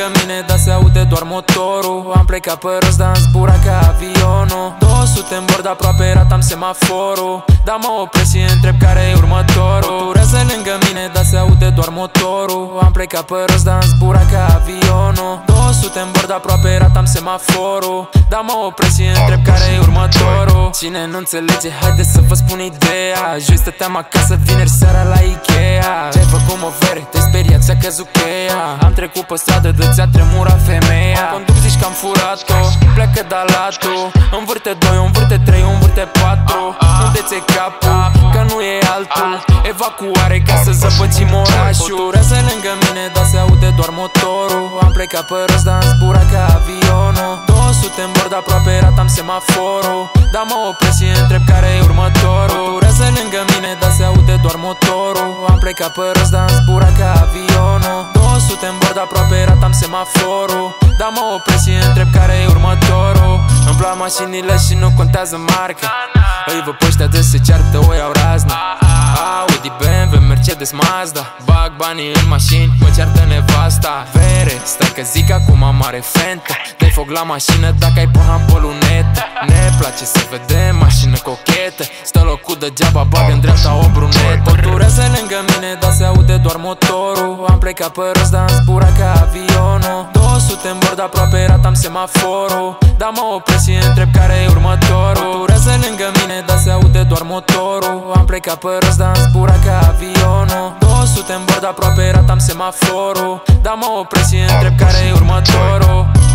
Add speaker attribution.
Speaker 1: mine, dar se aude doar motorul. Am plecat pe rost, dar am zburat ca avionul. 200 în bord, aproape ratam semaforul. Dar mă opresc și întreb care e următorul. Turează lângă mine, dar se aude doar motorul. Am plecat pe rost, dar am zburat ca avionul. 200 în bord, aproape ratam semaforul. Dar mă opresc și întreb care e următorul. Cine nu înțelege, haide să vă spun ideea. Joi stăteam acasă, vineri seara la Ikea. Ce-ai făcut, mă vere? Te speriat, ți-a căzut cheia. Am trecut pe stradă, de ți-a tremurat femeia. Am conduc, zici că am furat-o, pleacă dalatul. Învârte 2, învârte 3, învârte 4. Unde ți-e capul? Că nu e altul. Evacuare ca să zăpăcim orașul. Turează lângă mine, dar se aude doar motorul. Am plecat pe rost, dar am zburat ca avionul. 200 în bord, aproape ratam semaforul. Dar mă opresc și întreb care e următorul. Turează lângă mine, dar se aude doar motorul. Am plecat pe rost, dar am zburat ca avionul. 200 în bord, aproape ratam semaforul. Dar mă opresc și întreb care e următorul. Îmi plac mașinile și nu contează marca. Îi văd pe ăștia de se ceartă, o iau razna. Audi, BMW, Mercedes, Mazda. Bag banii în mașini, mă ceartă nevasta. Vere, stai că zic acum mare fentă. Dai foc la mașină dacă ai poham pe lunetă. Ne place să vedem mașină cochetă. Stă locul degeaba, bag în dreapta o brunetă. Turează lângă mine, dar se aude doar motorul. Am plecat pe rost, dar am zburat ca avionul. 200 în bord, aproape ratam semaforul. Dar mă opresc și întreb care e următorul. Turează lângă mine, dar se aude doar motorul. Am plecat pe rost, dar am zburat ca avionul. 200 în bord, aproape ratam semaforul. Dar mă opresc și întreb care e următorul.